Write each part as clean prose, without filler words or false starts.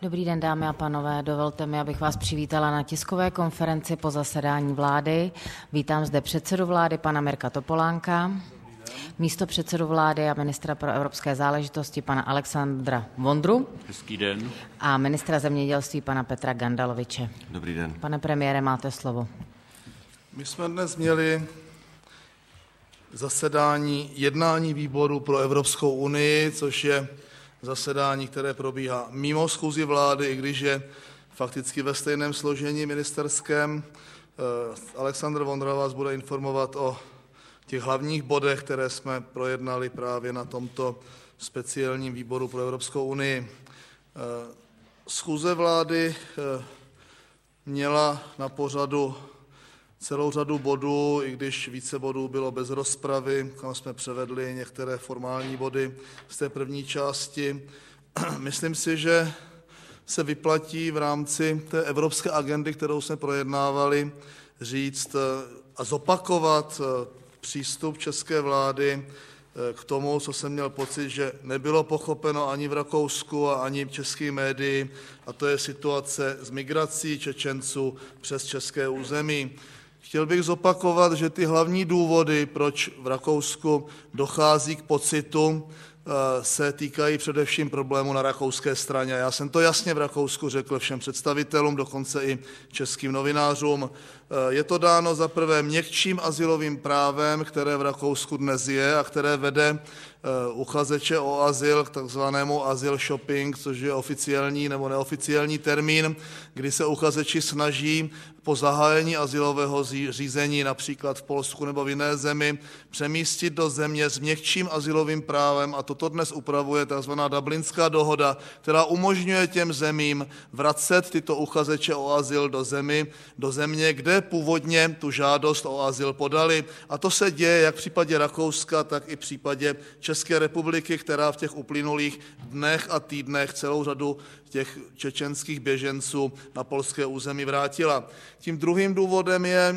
Dobrý den, dámy a pánové. Dovolte mi, abych vás přivítala na tiskové konferenci po zasedání vlády. Vítám zde předsedu vlády, pana Mirka Topolánka, místopředsedu vlády a ministra pro evropské záležitosti, pana Alexandra Vondru. Hezký den. A ministra zemědělství, pana Petra Gandaloviče. Dobrý den. Pane premiére, máte slovo. My jsme dnes měli jednání výboru pro Evropskou unii, což je zasedání, které probíhá mimo schůzi vlády, i když je fakticky ve stejném složení ministerském. Alexandr Vondra vás bude informovat o těch hlavních bodech, které jsme projednali právě na tomto speciálním výboru pro Evropskou unii. Schůze vlády měla na pořadu celou řadu bodů, i když více bodů bylo bez rozpravy, kam jsme převedli některé formální body z té první části. Myslím si, že se vyplatí v rámci té evropské agendy, kterou jsme projednávali, říct a zopakovat přístup české vlády k tomu, co jsem měl pocit, že nebylo pochopeno ani v Rakousku a ani v českých médiích, a to je situace s migrací Čečenců přes české území. Chtěl bych zopakovat, že ty hlavní důvody, proč v Rakousku dochází k pocitu, se týkají především problému na rakouské straně. Já jsem to jasně v Rakousku řekl všem představitelům, dokonce i českým novinářům. Je to dáno za prvé měkčím azylovým právem, které v Rakousku dnes je a které vede uchazeče o azyl k takzvanému azyl shopping, což je oficiální nebo neoficiální termín, kdy se uchazeči snaží po zahájení azylového řízení, například v Polsku nebo v jiné zemi, přemístit do země s měkčím azylovým právem, a toto dnes upravuje tzv. Dublinská dohoda, která umožňuje těm zemím vracet tyto uchazeče o azyl do země, kde původně tu žádost o azyl podali. A to se děje jak v případě Rakouska, tak i v případě České republiky, která v těch uplynulých dnech a týdnech celou řadu těch čečenských běženců na polské území vrátila. Tím druhým důvodem je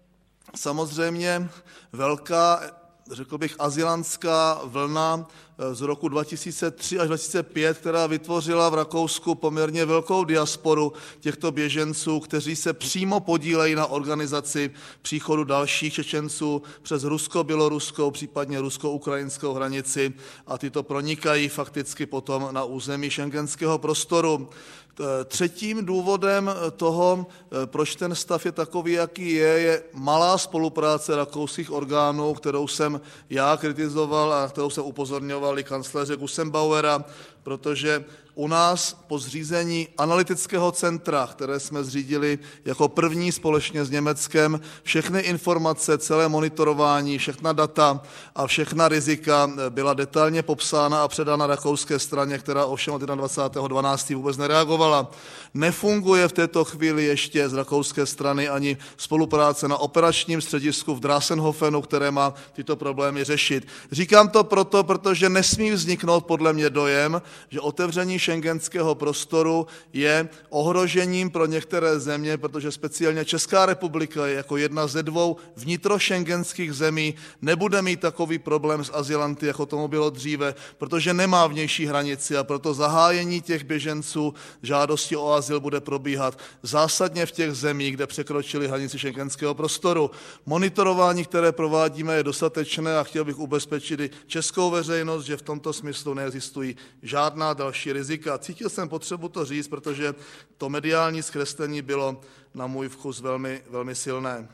samozřejmě velká, řekl bych, azylantská vlna z roku 2003 až 2005, která vytvořila v Rakousku poměrně velkou diasporu těchto běženců, kteří se přímo podílejí na organizaci příchodu dalších Čečenců přes rusko-běloruskou, případně rusko-ukrajinskou hranici, a tyto pronikají fakticky potom na území schengenského prostoru. Třetím důvodem toho, proč ten stav je takový, jaký je malá spolupráce rakouských orgánů, kterou jsem já kritizoval a kterou jsem upozorňoval i kancléře Gusenbauera, protože u nás po zřízení analytického centra, které jsme zřídili jako první společně s Německem, všechny informace, celé monitorování, všechna data a všechna rizika byla detailně popsána a předána rakouské straně, která ovšem od 21.12. vůbec nereagovala. Nefunguje v této chvíli ještě z rakouské strany ani spolupráce na operačním středisku v Drassenhofenu, které má tyto problémy řešit. Říkám to proto, protože nesmí vzniknout podle mě dojem, že otevření schengenského prostoru je ohrožením pro některé země, protože speciálně Česká republika je jako jedna ze dvou vnitrošengenských zemí, nebude mít takový problém s azylanty, jako tomu bylo dříve, protože nemá vnější hranici, a proto zahájení těch běženců žádosti o azyl bude probíhat zásadně v těch zemích, kde překročili hranici schengenského prostoru. Monitorování, které provádíme, je dostatečné a chtěl bych ubezpečit i českou veřejnost, že v tomto smyslu neexistují žádná další rizika. Cítil jsem potřebu to říct, protože to mediální zkreslení bylo na můj vkus velmi, velmi silné.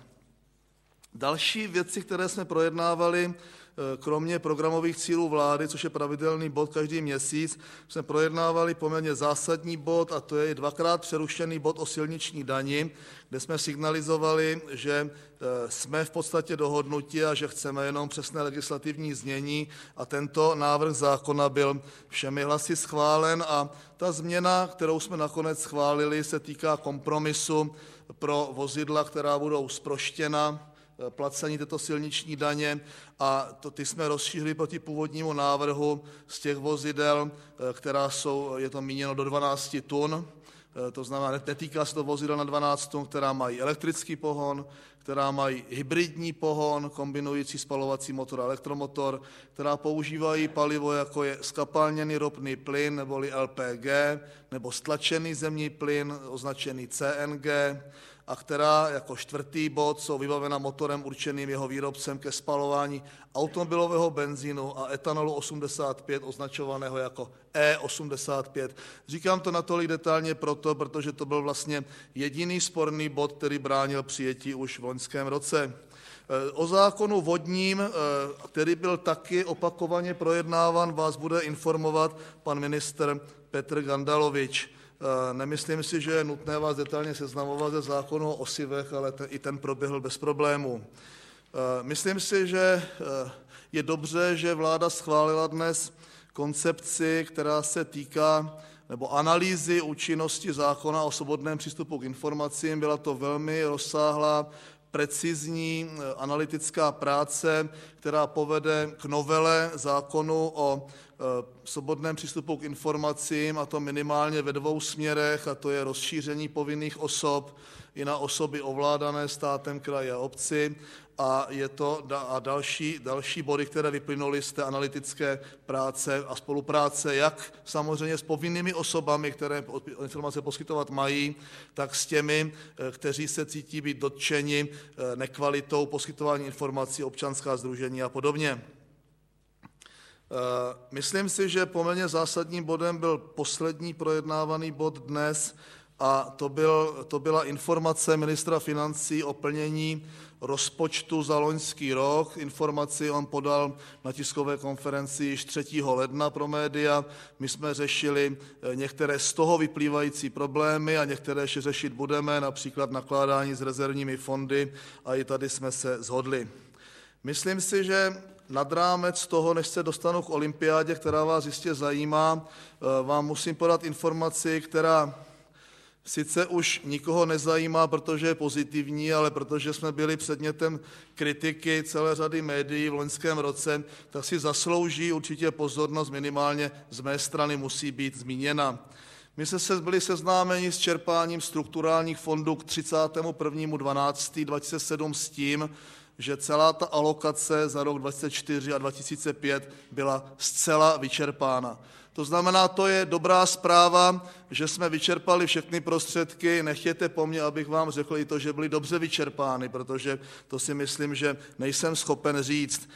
Další věci, které jsme projednávali, kromě programových cílů vlády, což je pravidelný bod každý měsíc, jsme projednávali poměrně zásadní bod, a to je dvakrát přerušený bod o silniční dani, kde jsme signalizovali, že jsme v podstatě dohodnuti a že chceme jenom přesné legislativní znění, a tento návrh zákona byl všemi hlasy schválen, a ta změna, kterou jsme nakonec schválili, se týká kompromisu pro vozidla, která budou zproštěna placení této silniční daně, a ty jsme rozšířili proti původnímu návrhu z těch vozidel, která jsou, je to míněno do 12 tun, to znamená, netýká se to vozidel na 12 tun, která mají elektrický pohon, která mají hybridní pohon, kombinující spalovací motor a elektromotor, která používají palivo, jako je zkapalněný ropný plyn, neboli LPG, nebo stlačený zemní plyn, označený CNG, a která jako čtvrtý bod jsou vybavena motorem určeným jeho výrobcem ke spalování automobilového benzínu a etanolu 85, označovaného jako E85. Říkám to natolik detailně protože to byl vlastně jediný sporný bod, který bránil přijetí už v loňském roce. O zákonu vodním, který byl taky opakovaně projednáván, vás bude informovat pan ministr Petr Gandalovič. Nemyslím si, že je nutné vás detailně seznamovat ze zákonu o osivech, ale i ten proběhl bez problémů. Myslím si, že je dobře, že vláda schválila dnes koncepci, která se týká nebo analýzy účinnosti zákona o svobodném přístupu k informacím. Byla to velmi rozsáhlá, precizní analytická práce, která povede k novele zákonu o svobodném přístupu k informacím, a to minimálně ve 2 směrech, a to je rozšíření povinných osob i na osoby ovládané státem, kraji a obci, a další body, které vyplynuly z té analytické práce a spolupráce, jak samozřejmě s povinnými osobami, které informace poskytovat mají, tak s těmi, kteří se cítí být dotčeni nekvalitou poskytování informací, občanská sdružení a podobně. Myslím si, že poměrně zásadním bodem byl poslední projednávaný bod dnes, a to byla informace ministra financí o plnění rozpočtu za loňský rok. Informaci on podal na tiskové konferenci již 3. ledna pro média. My jsme řešili některé z toho vyplývající problémy a některé ještě řešit budeme, například nakládání s rezervními fondy, a i tady jsme se shodli. Myslím si, že nad rámec toho, než se dostanu k olympiádě, která vás jistě zajímá, vám musím podat informaci, která sice už nikoho nezajímá, protože je pozitivní, ale protože jsme byli předmětem kritiky celé řady médií v loňském roce, tak si zaslouží určitě pozornost, minimálně z mé strany musí být zmíněna. My jsme byli seznámeni s čerpáním strukturálních fondů k 31.12.2007 s tím, že celá ta alokace za rok 2004 a 2005 byla zcela vyčerpána. To znamená, to je dobrá zpráva, že jsme vyčerpali všechny prostředky. Nechtějte po mně, abych vám řekl i to, že byly dobře vyčerpány, protože to si myslím, že nejsem schopen říct.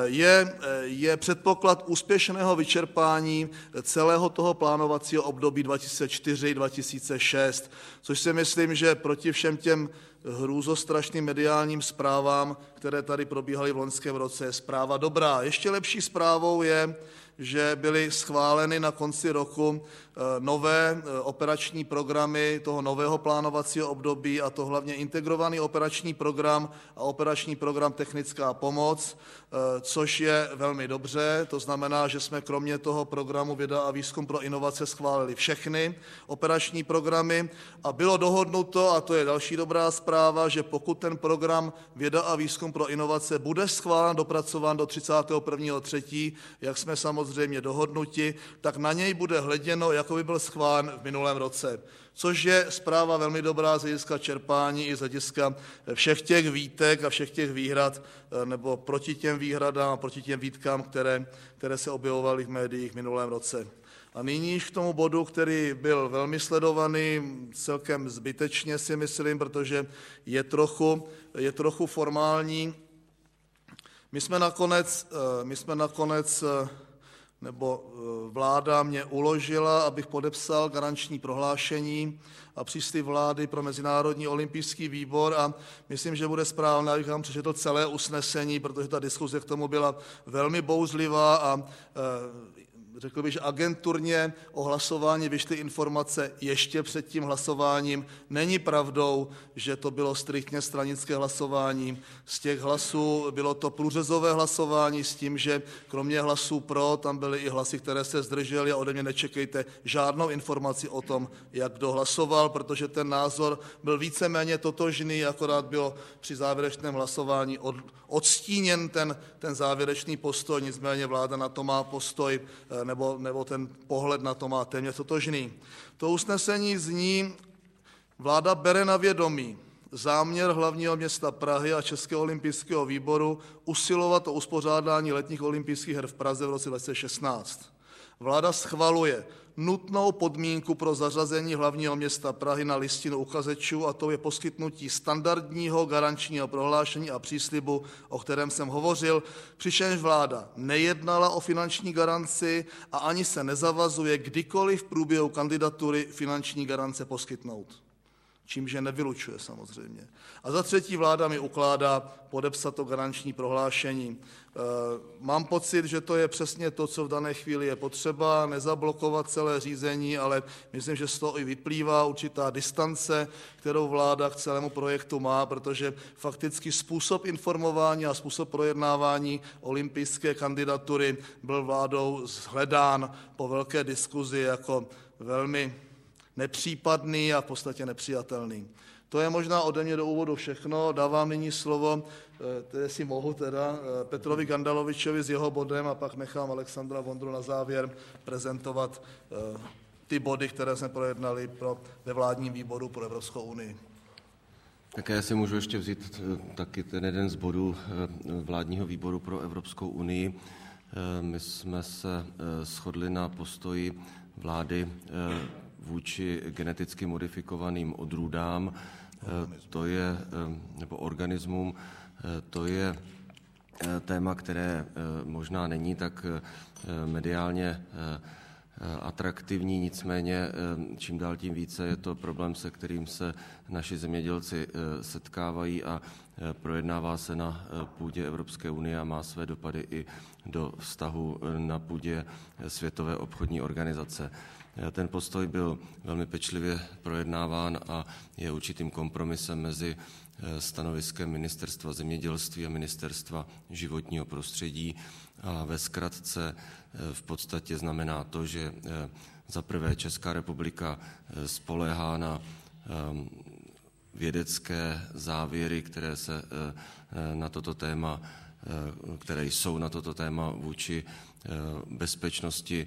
Je předpoklad úspěšného vyčerpání celého toho plánovacího období 2004-2006, což si myslím, že proti všem těm hrůzostrašným mediálním zprávám, které tady probíhaly v loňském roce, je zpráva dobrá. Ještě lepší zprávou je, že byly schváleny na konci roku nové operační programy toho nového plánovacího období, a to hlavně integrovaný operační program a operační program Technická pomoc, což je velmi dobře. To znamená, že jsme kromě toho programu Věda a výzkum pro inovace schválili všechny operační programy a bylo dohodnuto, a to je další dobrá zpráva, že pokud ten program Věda a výzkum pro inovace bude schválen, dopracován do 31.3., jak jsme samozřejmě dohodnuti, tak na něj bude hleděno, jako by byl schválen v minulém roce. Což je zpráva velmi dobrá z hlediska čerpání i z hlediska všech těch výtek a všech těch výhrad, nebo proti těm výhradám a proti těm výtkám, které se objevovaly v médiích v minulém roce. A nyní již k tomu bodu, který byl velmi sledovaný, celkem zbytečně si myslím, protože je trochu formální. My jsme nakonec nebo vláda mě uložila, abych podepsal garanční prohlášení a příslib vlády pro Mezinárodní olympijský výbor, a myslím, že bude správné, abych vám přečetl celé usnesení, protože ta diskuze k tomu byla velmi bouřlivá a řekl bych, že agenturně o hlasování vyšly informace ještě před tím hlasováním. Není pravdou, že to bylo striktně stranické hlasování. Z těch hlasů bylo to průřezové hlasování s tím, že kromě hlasů pro, tam byly i hlasy, které se zdržely, a ode mě nečekejte žádnou informaci o tom, jak kdo hlasoval, protože ten názor byl víceméně totožný, akorát bylo při závěrečném hlasování odstíněn ten závěrečný postoj, nicméně vláda na to má postoj nebo ten pohled na to má téměř totožný. To usnesení zní: vláda bere na vědomí záměr hlavního města Prahy a Českého olympijského výboru usilovat o uspořádání letních olympijských her v Praze v roce 2016. Vláda schvaluje nutnou podmínku pro zařazení hlavního města Prahy na listinu uchazečů, a to je poskytnutí standardního garančního prohlášení a příslibu, o kterém jsem hovořil, přičemž vláda nejednala o finanční garanci a ani se nezavazuje kdykoliv v průběhu kandidatury finanční garance poskytnout. Čímž je nevylučuje samozřejmě. A za třetí, vláda mi ukládá podepsat to garanční prohlášení. Mám pocit, že to je přesně to, co v dané chvíli je potřeba, nezablokovat celé řízení, ale myslím, že z toho i vyplývá určitá distance, kterou vláda k celému projektu má, protože fakticky způsob informování a způsob projednávání olympijské kandidatury byl vládou shledán po velké diskuzi jako velmi nepřípadný a v podstatě nepřijatelný. To je možná ode mě do úvodu všechno. Dávám nyní slovo, si mohu Petrovi Gandalovičovi s jeho bodem, a pak nechám Alexandra Vondru na závěr prezentovat ty body, které jsme projednali ve vládním výboru pro Evropskou unii. Tak já si můžu ještě vzít taky ten jeden z bodů vládního výboru pro Evropskou unii. My jsme se shodli na postoji vlády vůči geneticky modifikovaným odrůdám, to je, nebo organismům, to je téma, které možná není tak mediálně atraktivní, nicméně čím dál tím více je to problém, se kterým se naši zemědělci setkávají, a projednává se na půdě Evropské unie a má své dopady i do vztahu na půdě Světové obchodní organizace. Ten postoj byl velmi pečlivě projednáván a je určitým kompromisem mezi stanoviskem Ministerstva zemědělství a Ministerstva životního prostředí. A ve zkratce v podstatě znamená to, že za prvé Česká republika spoléhá na vědecké závěry, které se na toto téma, které jsou na toto téma vůči bezpečnosti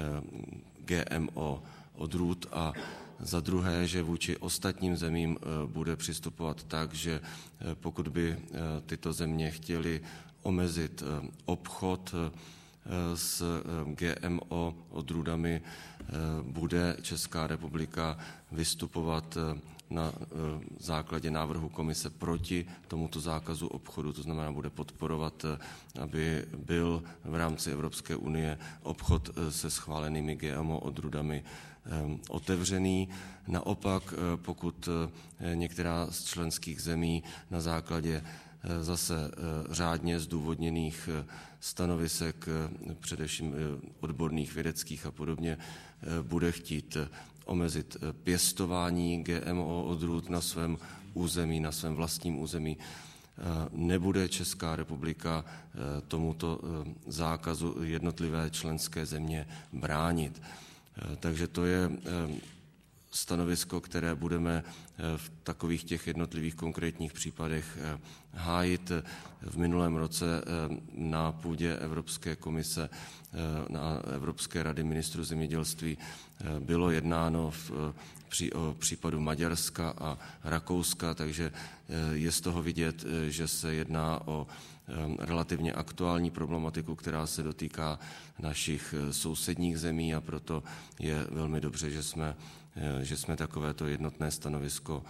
GMO odrůd, a za druhé, že vůči ostatním zemím bude přistupovat tak, že pokud by tyto země chtěly omezit obchod s GMO odrůdami, bude Česká republika vystupovat na základě návrhu komise proti tomuto zákazu obchodu, to znamená, bude podporovat, aby byl v rámci Evropské unie obchod se schválenými GMO odrůdami otevřený. Naopak, pokud některá z členských zemí na základě zase řádně zdůvodněných stanovisek, především odborných, vědeckých a podobně, bude chtít omezit pěstování GMO odrůd na svém území, na svém vlastním území, nebude Česká republika tomuto zákazu jednotlivé členské země bránit. Takže to je stanovisko, které budeme v takových těch jednotlivých konkrétních případech hájit. V minulém roce na půdě Evropské komise, na Evropské rady ministrů zemědělství bylo jednáno o případu Maďarska a Rakouska, takže je z toho vidět, že se jedná o relativně aktuální problematiku, která se dotýká našich sousedních zemí, a proto je velmi dobře, že jsme takovéto jednotné stanovisko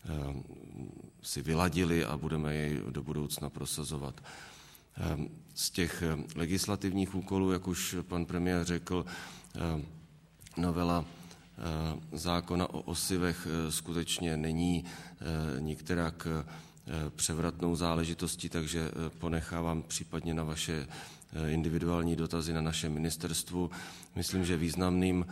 si vyladili a budeme jej do budoucna prosazovat. Z těch legislativních úkolů, jak už pan premiér řekl, novela zákona o osivech skutečně není nikterak převratnou záležitostí, takže ponechávám případně na vaše individuální dotazy na našem ministerstvu. Myslím, že významným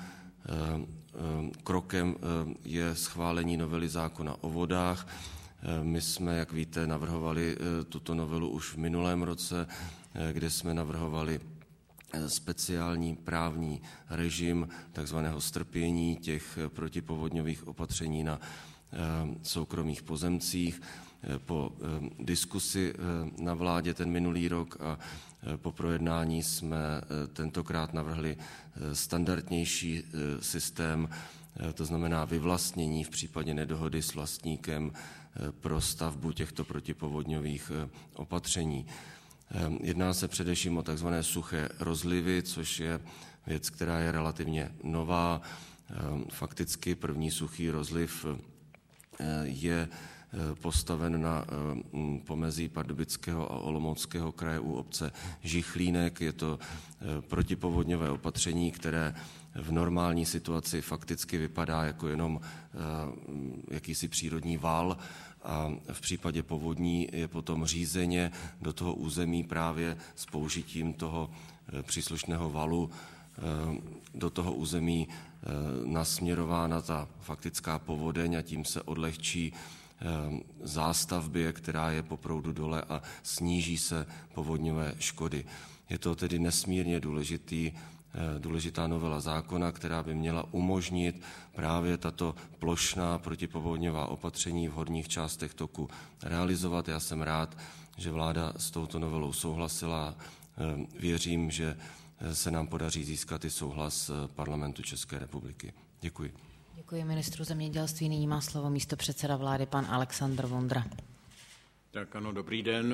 krokem je schválení novely zákona o vodách. My jsme, jak víte, navrhovali tuto novelu už v minulém roce, kde jsme navrhovali speciální právní režim takzvaného strpění těch protipovodňových opatření na soukromých pozemcích. Po diskusi na vládě ten minulý rok a po projednání jsme tentokrát navrhli standardnější systém, to znamená vyvlastnění v případě nedohody s vlastníkem pro stavbu těchto protipovodňových opatření. Jedná se především o takzvané suché rozlivy, což je věc, která je relativně nová. Fakticky první suchý rozliv je postaven na pomezí Pardubického a Olomouckého kraje u obce Žichlínek. Je to protipovodňové opatření, které v normální situaci fakticky vypadá jako jenom jakýsi přírodní val a v případě povodní je potom řízeně do toho území právě s použitím toho příslušného valu do toho území nasměrována ta faktická povodeň a tím se odlehčí zástavbě, která je po proudu dole a sníží se povodňové škody. Je to tedy nesmírně důležitá novela zákona, která by měla umožnit právě tato plošná protipovodňová opatření v horních částech toku realizovat. Já jsem rád, že vláda s touto novelou souhlasila. Věřím, že se nám podaří získat i souhlas Parlamentu České republiky. Děkuji. Děkuji ministru zemědělství. Nyní má slovo místopředseda vlády pan Alexandr Vondra. Tak ano, dobrý den.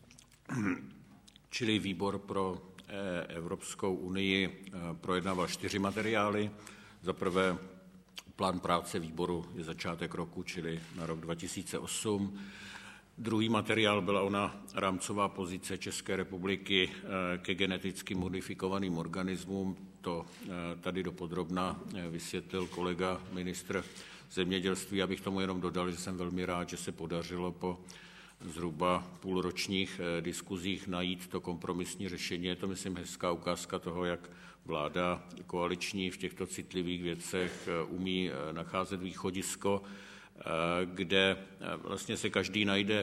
Čili výbor pro Evropskou unii projednával 4 materiály. Za prvé plán práce výboru je začátek roku, čili na rok 2008. Druhý materiál byla ona rámcová pozice České republiky ke geneticky modifikovaným organismům. To tady dopodrobna vysvětlil kolega ministr zemědělství. Abych tomu jenom dodal, že jsem velmi rád, že se podařilo po zhruba půlročních diskuzích najít to kompromisní řešení. Je to, myslím, hezká ukázka toho, jak vláda koaliční v těchto citlivých věcech umí nacházet východisko, kde vlastně se každý najde,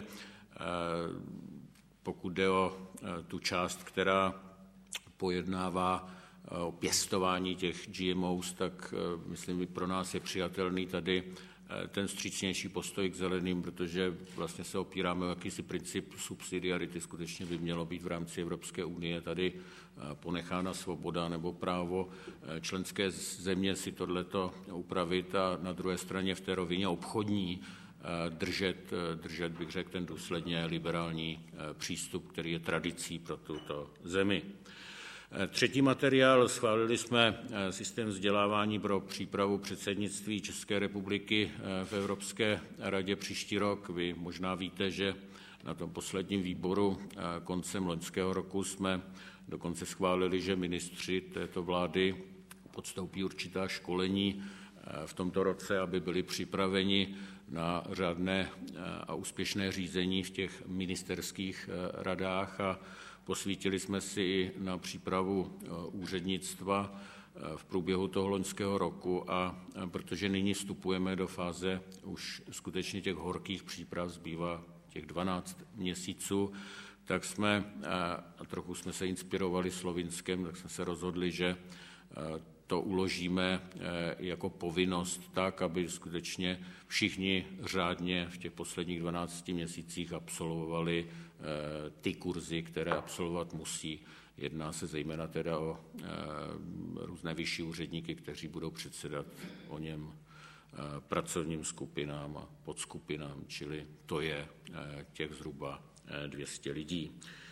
pokud jde o tu část, která pojednává o pěstování těch GMOs, tak myslím, že pro nás je přijatelný tady ten vstřícnější postoj k zeleným, protože vlastně se opíráme o jakýsi princip subsidiarity. Skutečně by mělo být v rámci Evropské unie tady ponechána svoboda nebo právo členské země si tohleto upravit a na druhé straně v té rovině obchodní držet, bych řekl, ten důsledně liberální přístup, který je tradicí pro tuto zemi. Třetí materiál, schválili jsme systém vzdělávání pro přípravu předsednictví České republiky v Evropské radě příští rok. Vy možná víte, že na tom posledním výboru koncem loňského roku jsme dokonce schválili, že ministři této vlády podstoupí určitá školení v tomto roce, aby byli připraveni na řádné a úspěšné řízení v těch ministerských radách a posvítili jsme si i na přípravu úřednictva v průběhu toho loňského roku a protože nyní vstupujeme do fáze už skutečně těch horkých příprav, zbývá těch 12 měsíců, tak jsme, a trochu jsme se inspirovali Slovinskem, tak jsme se rozhodli, že to uložíme jako povinnost tak, aby skutečně všichni řádně v těch posledních 12 měsících absolvovali ty kurzy, které absolvovat musí. Jedná se zejména teda o různé vyšší úředníky, kteří budou předsedat o něm pracovním skupinám a podskupinám, čili to je těch zhruba 200 lidí.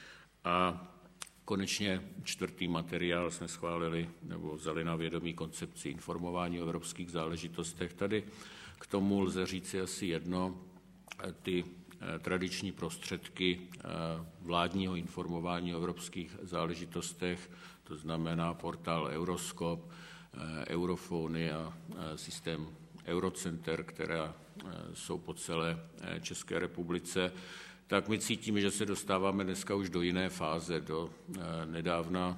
A konečně 4. materiál jsme schválili nebo vzali na vědomí koncepci informování o evropských záležitostech. Tady k tomu lze říci asi jedno, ty tradiční prostředky vládního informování o evropských záležitostech, to znamená portál Euroskop, Eurofony a systém Eurocenter, které jsou po celé České republice, tak my cítíme, že se dostáváme dneska už do jiné fáze. Do nedávna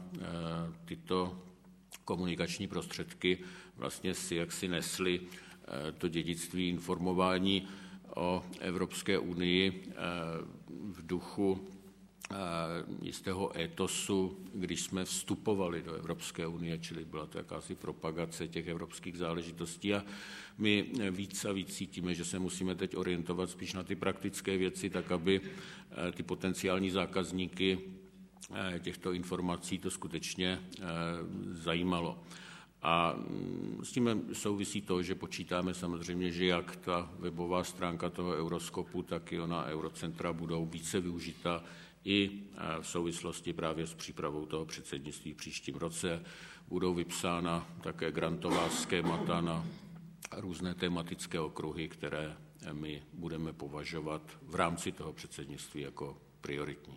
tyto komunikační prostředky vlastně si jaksi nesly to dědictví informování o Evropské unii v duchu jistého étosu, když jsme vstupovali do Evropské unie, čili byla to jakási propagace těch evropských záležitostí a my víc a víc cítíme, že se musíme teď orientovat spíš na ty praktické věci, tak aby ty potenciální zákazníky těchto informací to skutečně zajímalo. A s tím souvisí to, že počítáme samozřejmě, že jak ta webová stránka toho Euroskopu, tak i ona Eurocentra budou více využita i v souvislosti právě s přípravou toho předsednictví v příštím roce. Budou vypsána také grantová schémata na různé tematické okruhy, které my budeme považovat v rámci toho předsednictví jako prioritní.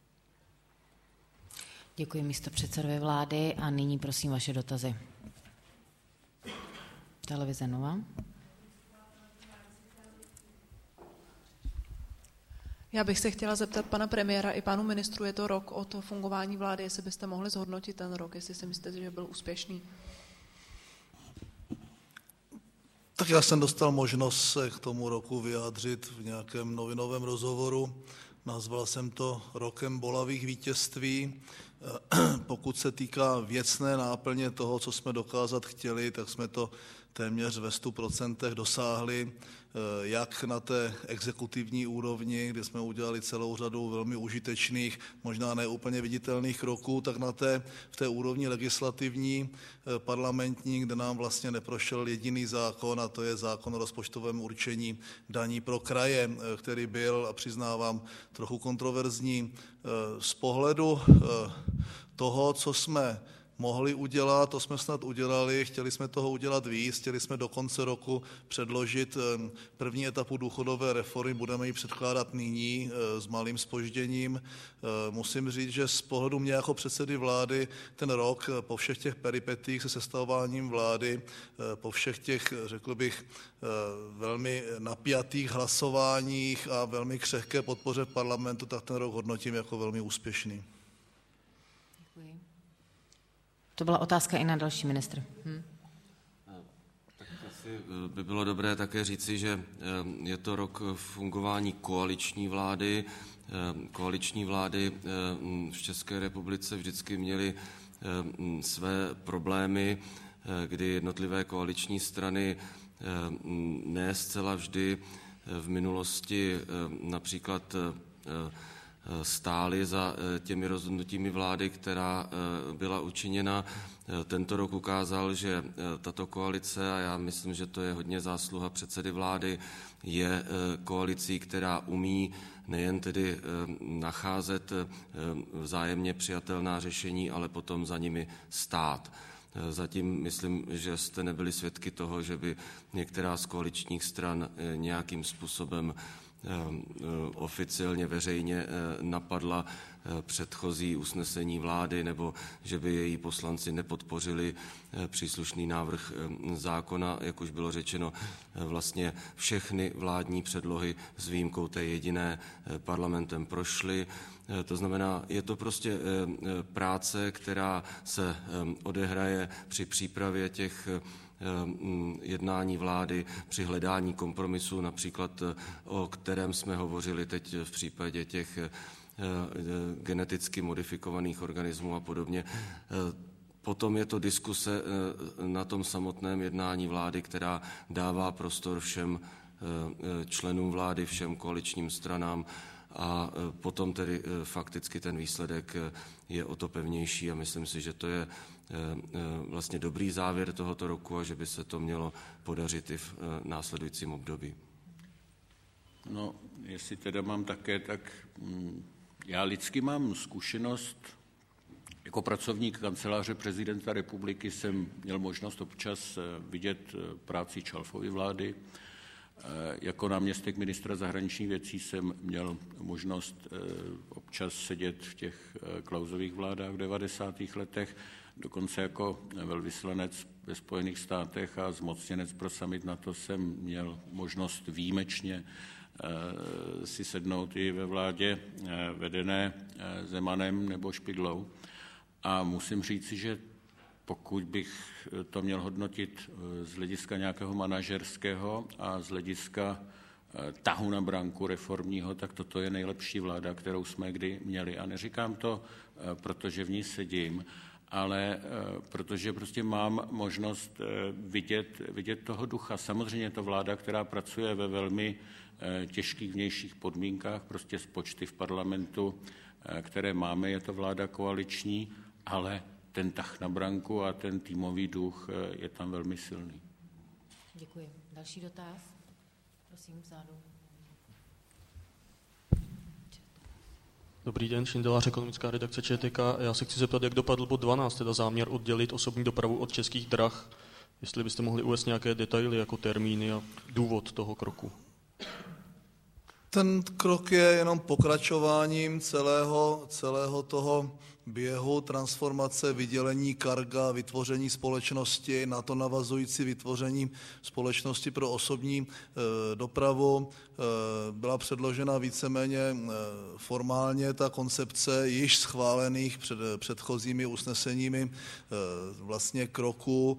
Děkuji místopředsedovi vlády a nyní prosím vaše dotazy. Televize Nova. Já bych se chtěla zeptat pana premiéra i panu ministru, je to rok od fungování vlády, jestli byste mohli zhodnotit ten rok, jestli si myslíte, že byl úspěšný. Tak já jsem dostal možnost se k tomu roku vyjádřit v nějakém novinovém rozhovoru. Nazval jsem to rokem bolavých vítězství. Pokud se týká věcné náplně toho, co jsme dokázat chtěli, tak jsme to téměř ve 100% dosáhli, jak na té exekutivní úrovni, kde jsme udělali celou řadu velmi užitečných, možná neúplně viditelných kroků, tak v té úrovni legislativní, parlamentní, kde nám vlastně neprošel jediný zákon, a to je zákon o rozpočtovém určení daní pro kraje, který byl, a přiznávám, trochu kontroverzní. Z pohledu toho, co jsme mohli udělat, to jsme snad udělali, chtěli jsme toho udělat víc, chtěli jsme do konce roku předložit první etapu důchodové reformy, budeme ji předkládat nyní s malým zpožděním. Musím říct, že z pohledu mě jako předsedy vlády ten rok po všech těch peripetích se sestavováním vlády, po všech těch, řekl bych, velmi napjatých hlasováních a velmi křehké podpoře v parlamentu, tak ten rok hodnotím jako velmi úspěšný. Děkuji. To byla otázka i na další ministr. Tak asi by bylo dobré také říci, že je to rok fungování koaliční vlády. Koaliční vlády v České republice vždycky měly své problémy, kdy jednotlivé koaliční strany ne zcela vždy v minulosti například stáli za těmi rozhodnutími vlády, která byla učiněna. Tento rok ukázal, že tato koalice, a já myslím, že to je hodně zásluha předsedy vlády, je koalicí, která umí nejen tedy nacházet vzájemně přijatelná řešení, ale potom za nimi stát. Zatím myslím, že jste nebyli svědky toho, že by některá z koaličních stran nějakým způsobem oficiálně veřejně napadla předchozí usnesení vlády, nebo že by její poslanci nepodpořili příslušný návrh zákona. Jak už bylo řečeno, vlastně všechny vládní předlohy s výjimkou té jediné parlamentem prošly. To znamená, je to prostě práce, která se odehraje při přípravě těch jednání vlády, při hledání kompromisu, například o kterém jsme hovořili teď v případě těch geneticky modifikovaných organismů a podobně. Potom je to diskuse na tom samotném jednání vlády, která dává prostor všem členům vlády, všem koaličním stranám, a potom tedy fakticky ten výsledek je o to pevnější a myslím si, že to je vlastně dobrý závěr tohoto roku a že by se to mělo podařit i v následujícím období. No, jestli teda mám také, tak já lidsky mám zkušenost, jako pracovník kanceláře prezidenta republiky jsem měl možnost občas vidět práci Čalfovy vlády. Jako náměstek ministra zahraničních věcí jsem měl možnost občas sedět v těch Klausových vládách v 90. letech, dokonce jako velvyslanec ve Spojených státech a zmocněnec pro summit NATO jsem měl možnost výjimečně si sednout i ve vládě vedené Zemanem nebo Špidlou. A musím říci, že pokud bych to měl hodnotit z hlediska nějakého manažerského a z hlediska tahu na branku reformního, tak toto je nejlepší vláda, kterou jsme kdy měli. A neříkám to, protože v ní sedím, ale protože prostě mám možnost vidět toho ducha. Samozřejmě je to vláda, která pracuje ve velmi těžkých vnějších podmínkách, prostě s počty v parlamentu, které máme, je to vláda koaliční, ale ten tah na branku a ten týmový duch je tam velmi silný. Děkuji. Další dotaz? Prosím, vzadu. Dobrý den, Šindelář, ekonomická redakce ČTK. Já se chci zeptat, jak dopadl bod 12, teda záměr oddělit osobní dopravu od Českých drah. Jestli byste mohli uvést nějaké detaily jako termíny a důvod toho kroku. Ten krok je jenom pokračováním celého toho běhu transformace, vydělení Carga, vytvoření společnosti, na to navazující vytvoření společnosti pro osobní dopravu. Byla předložena víceméně formálně ta koncepce již schválených předchozími usneseními vlastně kroků.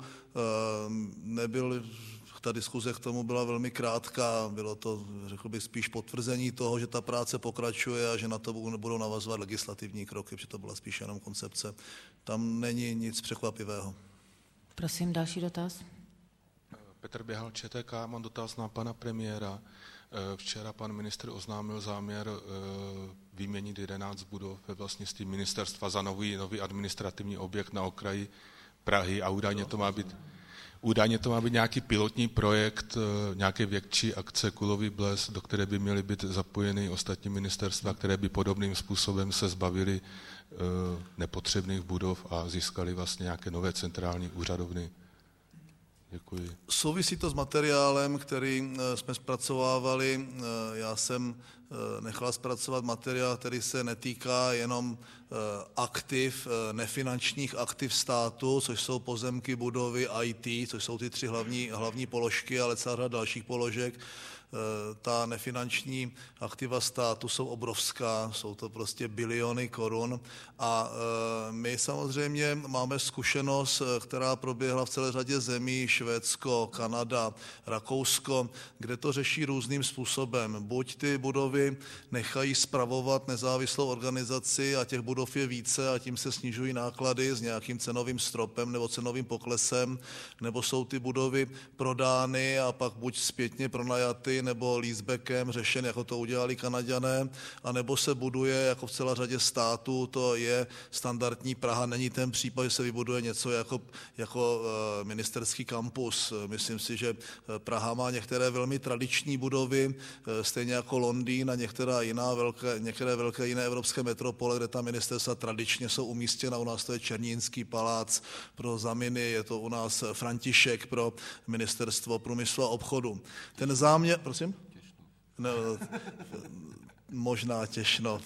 Ta diskuze k tomu byla velmi krátká, bylo to, řekl bych, spíš potvrzení toho, že ta práce pokračuje a že na to budou navazovat legislativní kroky, protože to byla spíš jenom koncepce. Tam není nic překvapivého. Prosím, další dotaz. Petr Běhal, ČTK, mám dotaz na pana premiéra. Včera pan ministr oznámil záměr vyměnit 11 budov ve vlastnictví ministerstva za nový administrativní objekt na okraji Prahy a údajně to má být nějaký pilotní projekt, nějaké větší akce Kulový blesk, do které by měly být zapojeny ostatní ministerstva, které by podobným způsobem se zbavily nepotřebných budov a získali vlastně nějaké nové centrální úřadovny. Děkuji. Souvisí to s materiálem, který jsme zpracovávali. Já jsem nechal zpracovat materiál, který se netýká jenom aktiv, nefinančních aktiv státu, což jsou pozemky, budovy, IT, což jsou ty 3 hlavní položky, ale celá řada dalších položek. Ta nefinanční aktiva státu jsou obrovská, jsou to prostě biliony korun a my samozřejmě máme zkušenost, která proběhla v celé řadě zemí, Švédsko, Kanada, Rakousko, kde to řeší různým způsobem. Buď ty budovy nechají spravovat nezávislou organizaci a těch budov je více a tím se snižují náklady s nějakým cenovým stropem nebo cenovým poklesem, nebo jsou ty budovy prodány a pak buď zpětně pronajaty nebo leasebackem řešen, jako to udělali Kanaďané, anebo se buduje, jako v celé řadě států, to je standardní Praha, není ten případ, že se vybuduje něco jako ministerský kampus. Myslím si, že Praha má některé velmi tradiční budovy, stejně jako Londýn a některé velké jiné evropské metropole, kde ta ministerstva tradičně jsou umístěna. U nás to je Černínský palác pro Zaminy, je to u nás František pro ministerstvo průmyslu a obchodu. Ten záměr, prosím? No, možná Těšnov.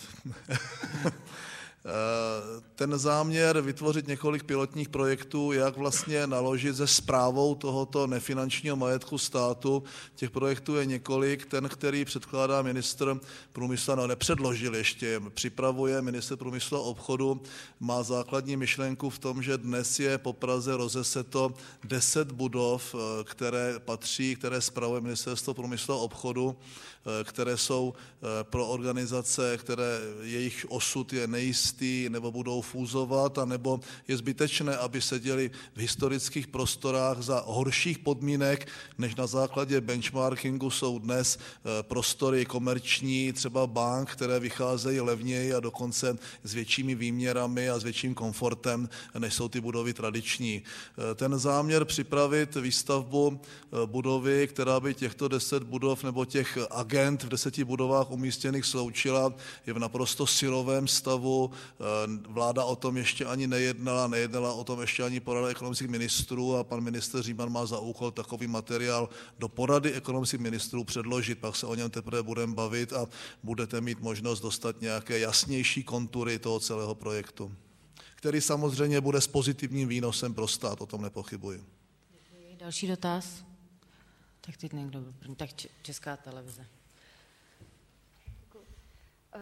Ten záměr vytvořit několik pilotních projektů, jak vlastně naložit se správou tohoto nefinančního majetku státu. Těch projektů je několik. Ten, který předkládá ministr průmyslu, nepředložil ještě, připravuje ministr průmyslu a obchodu, má základní myšlenku v tom, že dnes je po Praze rozeseto 10 budov, které spravuje ministerstvo průmyslu a obchodu, které jsou pro organizace, které jejich osud je nejistý, nebo budou fúzovat, anebo je zbytečné, aby seděli v historických prostorách za horších podmínek, než na základě benchmarkingu jsou dnes prostory komerční, třeba bank, které vycházejí levněji a dokonce s většími výměrami a s větším komfortem, než jsou ty budovy tradiční. Ten záměr připravit výstavbu budovy, která by těchto 10 budov nebo těch agent v 10 budovách umístěných sloučila, je v naprosto syrovém stavu. Vláda o tom ještě ani nejednala o tom ještě ani porada ekonomických ministrů a pan ministr Říman má za úkol takový materiál do porady ekonomických ministrů předložit, pak se o něm teprve budeme bavit a budete mít možnost dostat nějaké jasnější kontury toho celého projektu, který samozřejmě bude s pozitivním výnosem pro stát, o tom nepochybuji. Další dotaz? Tak teď někdo, tak Česká televize.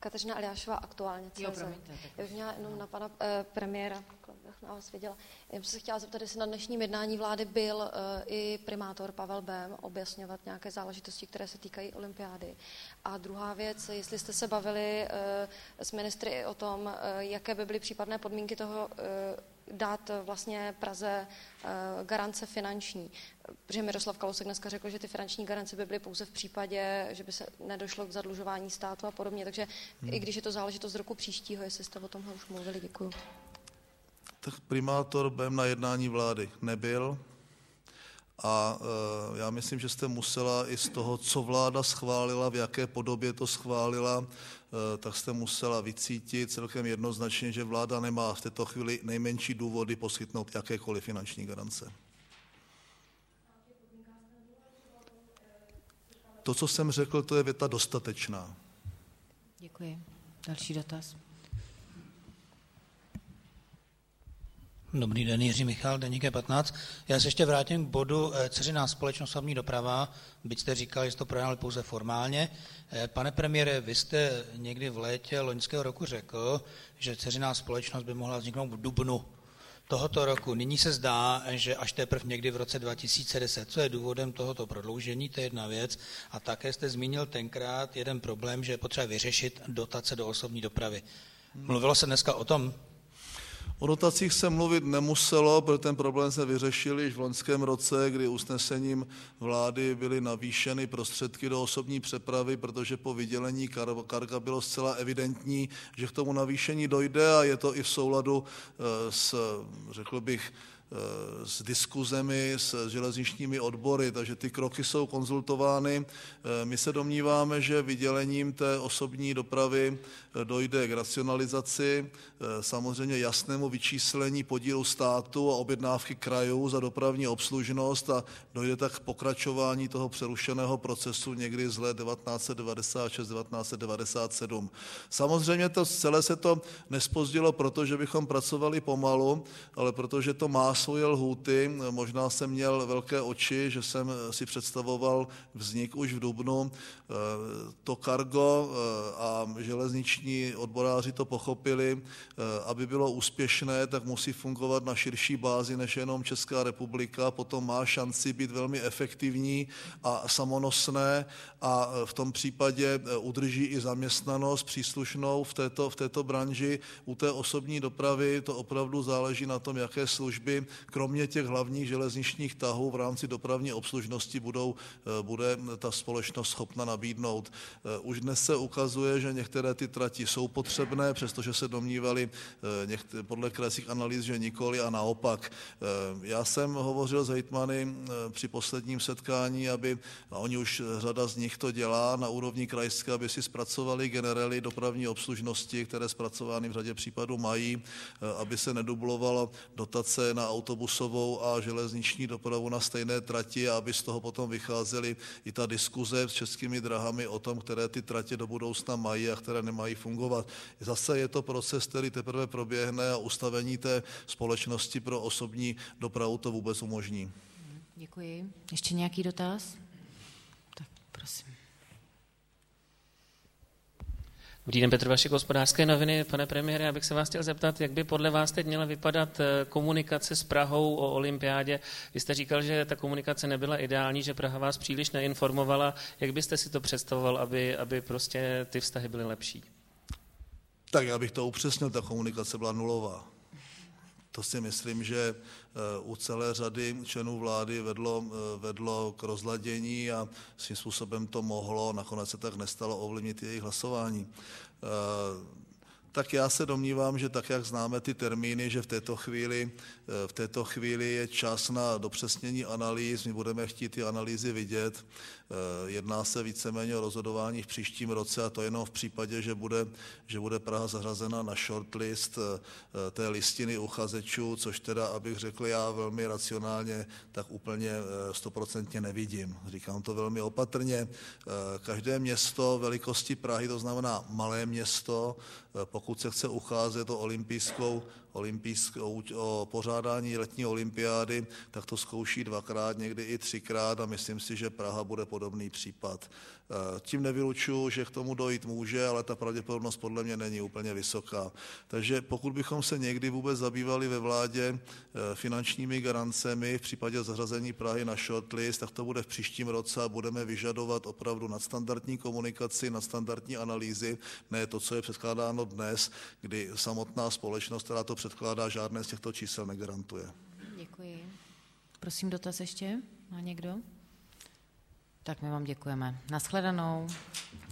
Kateřina Eliášová, Aktuálně. Jo, promiňte. Já bych měla jenom na pana premiéra, na vás viděla. Já bych se chtěla zeptat, jestli na dnešním jednání vlády byl i primátor Pavel Bém objasňovat nějaké záležitosti, které se týkají olympiády. A druhá věc, jestli jste se bavili s ministry i o tom, jaké by byly případné podmínky toho dát vlastně Praze garance finanční. Protože Miroslav Kalousek dneska řekl, že ty finanční garance by byly pouze v případě, že by se nedošlo k zadlužování státu a podobně. Takže i když je to záležitost roku příštího, jestli jste o tomhle už mluvili, děkuju. Tak primátor Bém na jednání vlády nebyl a já myslím, že jste musela i z toho, co vláda schválila, v jaké podobě to schválila, tak jste musela vycítit celkem jednoznačně, že vláda nemá v této chvíli nejmenší důvody poskytnout jakékoliv finanční garance. To, co jsem řekl, to je věta dostatečná. Děkuji. Další dotaz. Dobrý den, Jiří Michal, Deník 15. Já se ještě vrátím k bodu dceřiná společnost osobní doprava, byť jste říkal, že jste to projednali pouze formálně. Pane premiére, vy jste někdy v létě loňského roku řekl, že dceřiná společnost by mohla vzniknout v dubnu tohoto roku. Nyní se zdá, že až teprve někdy v roce 2010. Co je důvodem tohoto prodloužení, to je jedna věc. A také jste zmínil tenkrát jeden problém, že je potřeba vyřešit dotace do osobní dopravy. Mluvilo se dneska o tom? O dotacích se mluvit nemuselo, protože ten problém se vyřešil již v loňském roce, kdy usnesením vlády byly navýšeny prostředky do osobní přepravy, protože po vydělení Carga bylo zcela evidentní, že k tomu navýšení dojde a je to i v souladu s, řekl bych, s diskuzemi s železničními odbory, takže ty kroky jsou konzultovány. My se domníváme, že vydělením té osobní dopravy dojde k racionalizaci, samozřejmě jasnému vyčíslení podílu státu a objednávky krajů za dopravní obslužnost a dojde tak k pokračování toho přerušeného procesu někdy z let 1996-1997. Samozřejmě to celé se to nespozdilo, protože bychom pracovali pomalu, ale protože to má svoje lhůty. Možná jsem měl velké oči, že jsem si představoval vznik už v dubnu. To Cargo a železniční odboráři to pochopili. Aby bylo úspěšné, tak musí fungovat na širší bázi než jenom Česká republika. Potom má šanci být velmi efektivní a samonosné a v tom případě udrží i zaměstnanost příslušnou v této branži. U té osobní dopravy to opravdu záleží na tom, jaké služby kromě těch hlavních železničních tahů v rámci dopravní obslužnosti bude ta společnost schopna nabídnout. Už dnes se ukazuje, že některé ty trati jsou potřebné, přestože se domnívali podle krajských analýz, že nikoli a naopak. Já jsem hovořil s hejtmany při posledním setkání, a oni už řada z nich to dělá na úrovni krajské, aby si zpracovali generely dopravní obslužnosti, které zpracovány v řadě případů mají, aby se nedublovalo dotace na autobusovou a železniční dopravu na stejné trati a aby z toho potom vycházely i ta diskuze s Českými drahami o tom, které ty tratě do budoucna mají a které nemají fungovat. Zase je to proces, který teprve proběhne a ustavení té společnosti pro osobní dopravu to vůbec umožní. Děkuji. Ještě nějaký dotaz? Tak prosím. Dobrý den, Petr Vašek, Hospodářské noviny. Pane premiére, já bych se vás chtěl zeptat, jak by podle vás teď měla vypadat komunikace s Prahou o olympiádě. Vy jste říkal, že ta komunikace nebyla ideální, že Praha vás příliš neinformovala. Jak byste si to představoval, aby prostě ty vztahy byly lepší? Tak já bych to upřesnil, ta komunikace byla nulová. To si myslím, že u celé řady členů vlády vedlo k rozladění a svým způsobem to mohlo, nakonec se tak nestalo, ovlivnit jejich hlasování. Tak já se domnívám, že tak, jak známe ty termíny, že v této chvíli je čas na dopřesnění analýz, my budeme chtít ty analýzy vidět. Jedná se víceméně o rozhodování v příštím roce a to jenom v případě, že bude Praha zařazena na shortlist té listiny uchazečů, což teda, abych řekl já velmi racionálně, tak úplně 100% nevidím. Říkám to velmi opatrně. Každé město velikosti Prahy, to znamená malé město, pokud se chce ucházet o o pořádání letní olympiády, tak to zkouší 2krát, někdy i 3krát a myslím si, že Praha bude podobný případ. Tím nevylučuju, že k tomu dojít může, ale ta pravděpodobnost podle mě není úplně vysoká. Takže pokud bychom se někdy vůbec zabývali ve vládě finančními garancemi v případě zařazení Prahy na shortlist, tak to bude v příštím roce a budeme vyžadovat opravdu nadstandardní komunikaci, nadstandardní analýzy, ne to, co je předkládáno dnes, kdy samotná společnost, která to předkládá, žádné z těchto čísel negarantuje. Děkuji. Prosím, dotaz ještě? Má někdo? Tak my vám děkujeme. Nashledanou.